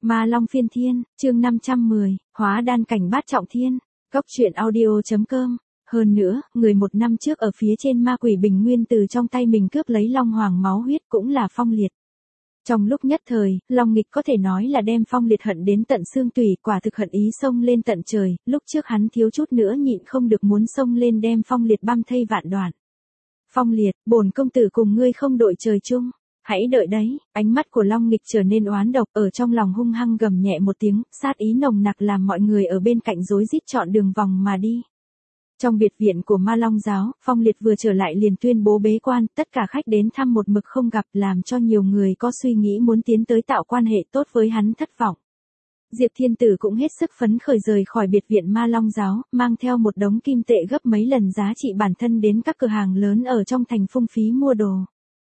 Ma Long Phiên Thiên, chương 510, hóa đan cảnh bát trọng thiên. Cốc truyện audio.com. Hơn nữa, người một năm trước ở phía trên ma quỷ bình nguyên từ trong tay mình cướp lấy Long Hoàng máu huyết cũng là Phong Liệt. Trong lúc nhất thời, Long Nghịch có thể nói là đem Phong Liệt hận đến tận xương tủy, quả thực hận ý xông lên tận trời, lúc trước hắn thiếu chút nữa nhịn không được muốn xông lên đem Phong Liệt băm thây vạn đoạn. Phong Liệt, bổn công tử cùng ngươi không đội trời chung. Hãy đợi đấy, ánh mắt của Long Nghịch trở nên oán độc, ở trong lòng hung hăng gầm nhẹ một tiếng, sát ý nồng nặc làm mọi người ở bên cạnh rối rít chọn đường vòng mà đi. Trong biệt viện của Ma Long giáo, Phong Liệt vừa trở lại liền tuyên bố bế quan, tất cả khách đến thăm một mực không gặp, làm cho nhiều người có suy nghĩ muốn tiến tới tạo quan hệ tốt với hắn thất vọng. Diệp Thiên Tử cũng hết sức phấn khởi rời khỏi biệt viện Ma Long giáo, mang theo một đống kim tệ gấp mấy lần giá trị bản thân đến các cửa hàng lớn ở trong thành phung phí mua đồ.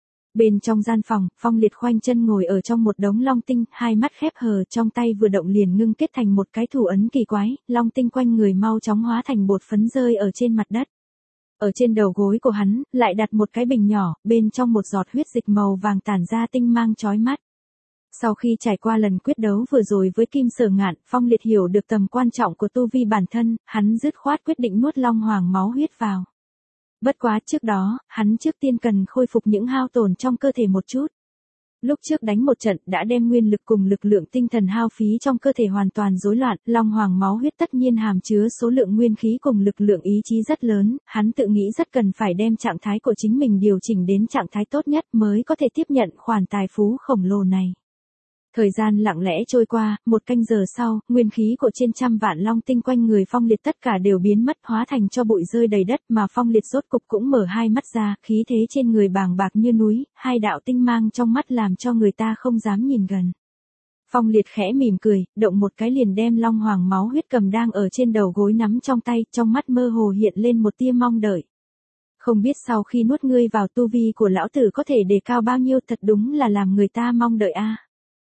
Bên trong gian phòng, Phong Liệt khoanh chân ngồi ở trong một đống long tinh, hai mắt khép hờ, trong tay vừa động liền ngưng kết thành một cái thủ ấn kỳ quái, long tinh quanh người mau chóng hóa thành bột phấn rơi ở trên mặt đất. Ở trên đầu gối của hắn, lại đặt một cái bình nhỏ, bên trong một giọt huyết dịch màu vàng tản ra tinh mang chói mắt. Sau khi trải qua lần quyết đấu vừa rồi với Kim Sở Ngạn, Phong Liệt hiểu được tầm quan trọng của tu vi bản thân, hắn dứt khoát quyết định nuốt Long Hoàng máu huyết vào. Bất quá trước đó, hắn trước tiên cần khôi phục những hao tổn trong cơ thể một chút. Lúc trước đánh một trận đã đem nguyên lực cùng lực lượng tinh thần hao phí trong cơ thể hoàn toàn rối loạn, Long Hoàng máu huyết tất nhiên hàm chứa số lượng nguyên khí cùng lực lượng ý chí rất lớn, hắn tự nghĩ rất cần phải đem trạng thái của chính mình điều chỉnh đến trạng thái tốt nhất mới có thể tiếp nhận khoản tài phú khổng lồ này. Thời gian lặng lẽ trôi qua, một canh giờ sau, nguyên khí của trên trăm vạn long tinh quanh người Phong Liệt tất cả đều biến mất hóa thành cho bụi rơi đầy đất mà Phong Liệt rốt cục cũng mở hai mắt ra, khí thế trên người bàng bạc như núi, hai đạo tinh mang trong mắt làm cho người ta không dám nhìn gần. Phong Liệt khẽ mỉm cười, động một cái liền đem Long Hoàng máu huyết cầm đang ở trên đầu gối nắm trong tay, trong mắt mơ hồ hiện lên một tia mong đợi. Không biết sau khi nuốt ngươi vào tu vi của lão tử có thể đề cao bao nhiêu, thật đúng là làm người ta mong đợi a.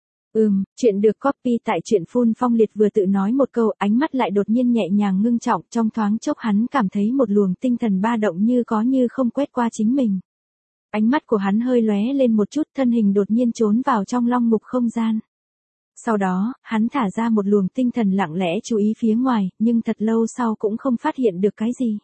Chuyện được copy tại truyện Phun. Phong Liệt vừa tự nói một câu, ánh mắt lại đột nhiên nhẹ nhàng ngưng trọng, trong thoáng chốc hắn cảm thấy một luồng tinh thần ba động như có như không quét qua chính mình. Ánh mắt của hắn hơi lóe lên một chút, thân hình đột nhiên trốn vào trong long mục không gian. Sau đó, hắn thả ra một luồng tinh thần lặng lẽ chú ý phía ngoài, nhưng thật lâu sau cũng không phát hiện được cái gì.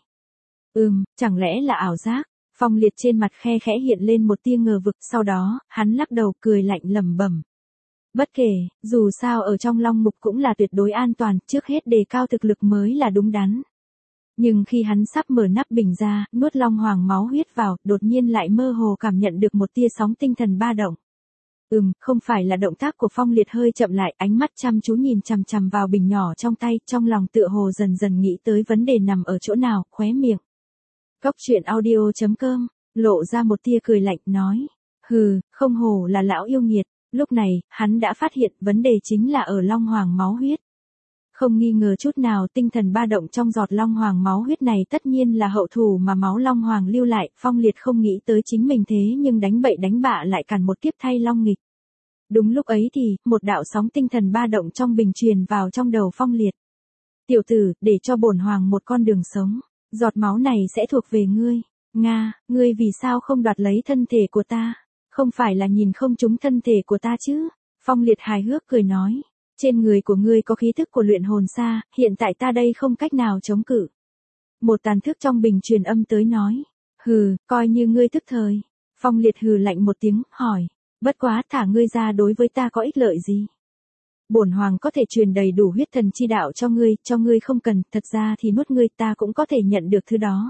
Chẳng lẽ là ảo giác? Phong Liệt trên mặt khe khẽ hiện lên một tia ngờ vực, sau đó, hắn lắc đầu cười lạnh lẩm bẩm. Bất kể, dù sao ở trong long mục cũng là tuyệt đối an toàn, trước hết đề cao thực lực mới là đúng đắn. Nhưng khi hắn sắp mở nắp bình ra, nuốt Long Hoàng máu huyết vào, đột nhiên lại mơ hồ cảm nhận được một tia sóng tinh thần ba động. Không phải là động tác của Phong Liệt hơi chậm lại, ánh mắt chăm chú nhìn chằm chằm vào bình nhỏ trong tay, trong lòng tựa hồ dần dần nghĩ tới vấn đề nằm ở chỗ nào, khóe miệng. Cốc truyện audio.com, lộ ra một tia cười lạnh, nói. Không hổ là lão yêu nghiệt. Lúc này, hắn đã phát hiện vấn đề chính là ở Long Hoàng máu huyết. Không nghi ngờ chút nào tinh thần ba động trong giọt Long Hoàng máu huyết này tất nhiên là hậu thủ mà máu Long Hoàng lưu lại, Phong Liệt không nghĩ tới chính mình thế nhưng đánh bậy đánh bạ lại cản một kiếp thay Long Nghịch. Đúng lúc ấy thì, một đạo sóng tinh thần ba động trong bình truyền vào trong đầu Phong Liệt. Tiểu tử, để cho bổn hoàng một con đường sống, giọt máu này sẽ thuộc về ngươi. Ngươi vì sao không đoạt lấy thân thể của ta? Không phải là nhìn không trúng thân thể của ta chứ? Phong Liệt hài hước cười nói. Trên người của ngươi có khí thức của luyện hồn xa, hiện tại ta đây không cách nào chống cự. Một tàn thức trong bình truyền âm tới nói. Coi như ngươi thức thời. Phong Liệt hừ lạnh một tiếng, hỏi. Bất quá thả ngươi ra đối với ta có ích lợi gì? Bổn hoàng có thể truyền đầy đủ huyết thần chi đạo cho ngươi không cần, thật ra thì nuốt ngươi ta cũng có thể nhận được thứ đó.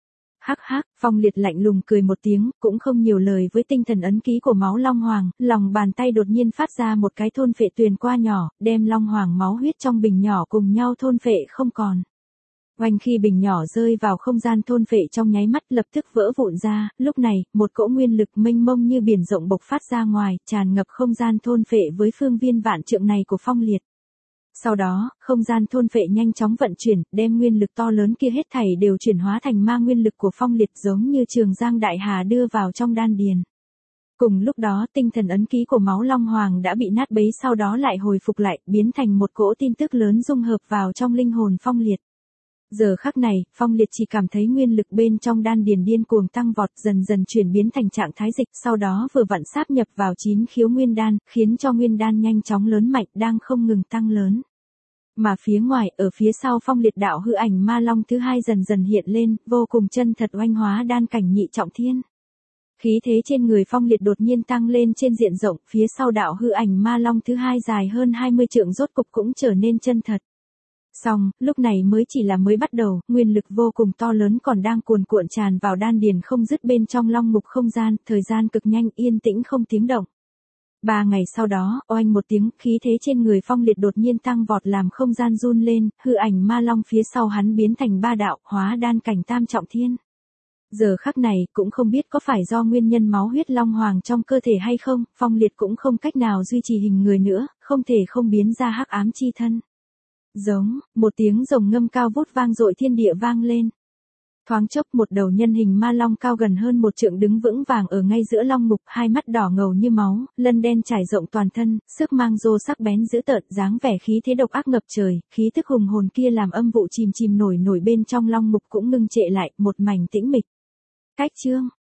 Hắc, Phong Liệt lạnh lùng cười một tiếng, cũng không nhiều lời với tinh thần ấn ký của máu Long Hoàng, lòng bàn tay đột nhiên phát ra một cái thôn phệ tuyền qua nhỏ, đem Long Hoàng máu huyết trong bình nhỏ cùng nhau thôn phệ không còn. Oanh, khi bình nhỏ rơi vào không gian thôn phệ trong nháy mắt lập tức vỡ vụn ra, lúc này, một cỗ nguyên lực mênh mông như biển rộng bộc phát ra ngoài, tràn ngập không gian thôn phệ với phương viên vạn trượng này của Phong Liệt. Sau đó, không gian thôn phệ nhanh chóng vận chuyển, đem nguyên lực to lớn kia hết thảy đều chuyển hóa thành ma nguyên lực của Phong Liệt giống như trường giang đại hà đưa vào trong đan điền. Cùng lúc đó tinh thần ấn ký của máu Long Hoàng đã bị nát bấy sau đó lại hồi phục lại, biến thành một cỗ tin tức lớn dung hợp vào trong linh hồn Phong Liệt. Giờ khắc này, Phong Liệt chỉ cảm thấy nguyên lực bên trong đan điền điên cuồng tăng vọt, dần dần chuyển biến thành trạng thái dịch, sau đó vừa vặn sáp nhập vào 9 khiếu nguyên đan, khiến cho nguyên đan nhanh chóng lớn mạnh, đang không ngừng tăng lớn. Mà phía ngoài, ở phía sau Phong Liệt đạo hư ảnh ma long thứ hai dần dần hiện lên, vô cùng chân thật oanh hóa đan cảnh nhị trọng thiên. Khí thế trên người Phong Liệt đột nhiên tăng lên trên diện rộng, phía sau đạo hư ảnh ma long thứ hai dài hơn 20 trượng rốt cục cũng trở nên chân thật. Xong, lúc này mới chỉ là mới bắt đầu, nguyên lực vô cùng to lớn còn đang cuồn cuộn tràn vào đan điền không dứt bên trong long mục không gian, thời gian cực nhanh yên tĩnh không tiếng động. 3 ngày sau đó, oanh một tiếng, khí thế trên người Phong Liệt đột nhiên tăng vọt làm không gian run lên, hư ảnh ma long phía sau hắn biến thành 3 đạo, hóa đan cảnh tam trọng thiên. Giờ khắc này, cũng không biết có phải do nguyên nhân máu huyết long hoàng trong cơ thể hay không, Phong Liệt cũng không cách nào duy trì hình người nữa, không thể không biến ra hắc ám chi thân. Giống, một tiếng rồng ngâm cao vút vang dội thiên địa vang lên. Thoáng chốc một đầu nhân hình ma long cao gần hơn 1 trượng đứng vững vàng ở ngay giữa long mục, hai mắt đỏ ngầu như máu, lân đen trải rộng toàn thân, sức mang rô sắc bén dữ tợn, dáng vẻ khí thế độc ác ngập trời, khí tức hùng hồn kia làm âm vụ chìm chìm nổi nổi bên trong long mục cũng ngưng trệ lại, một mảnh tĩnh mịch. Cách chương